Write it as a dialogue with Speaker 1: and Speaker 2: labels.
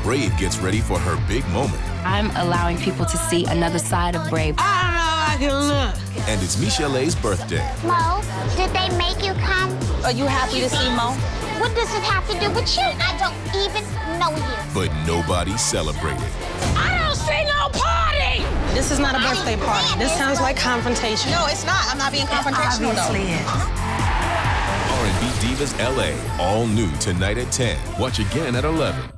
Speaker 1: Brave gets ready for her big moment.
Speaker 2: I'm allowing people to see another side of Brave.
Speaker 3: I don't know if I can look.
Speaker 1: And it's Michel'le's birthday.
Speaker 4: Mo, did they make you come?
Speaker 5: Are you happy to see Mo?
Speaker 4: What does it have to do with you? I don't even know you.
Speaker 1: But nobody celebrated.
Speaker 3: I don't see no party!
Speaker 6: This is not a birthday party. This sounds like confrontation.
Speaker 5: No, it's not. I'm not being confrontational,
Speaker 2: Obviously
Speaker 1: R&B Divas LA, all new tonight at 10. Watch again at 11.